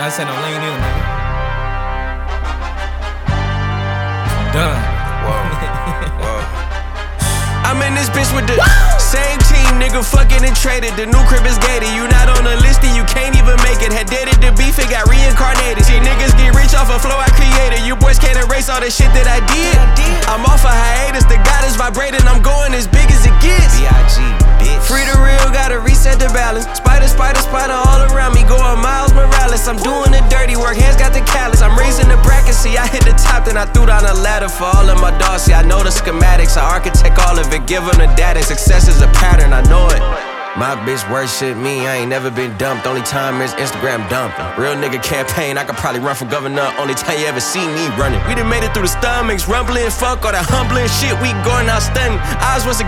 Gotta say no lean either, nigga. Done. Whoa. I'm in this bitch with the same team, nigga, fucking and traded. The new crib is gated. You not on the list and you can't even make it. Had dated the beef, it got reincarnated. See, niggas get rich off a flow I created. You boys can't erase all the shit that I did. I'm off a hiatus, the God is vibrating. I'm going as big as it gets. B.I.G. bitch. Free the real, gotta reset the balance. Spider all around me, going Miles Morales. I'm doing the dirty work, hands got the callus. I'm raising the bracket, see, I hit the top, then I threw down a ladder for all of my dogs. See, I know the schematics, I architect all of it, give them the data. Success is a pattern, I know it. My bitch worship me, I ain't never been dumped. Only time is Instagram dumping. Real nigga campaign, I could probably run for governor. Only time you ever see me running. We done made it through the stomachs, rumbling, fuck all that humbling shit. We going out stunning. I was once a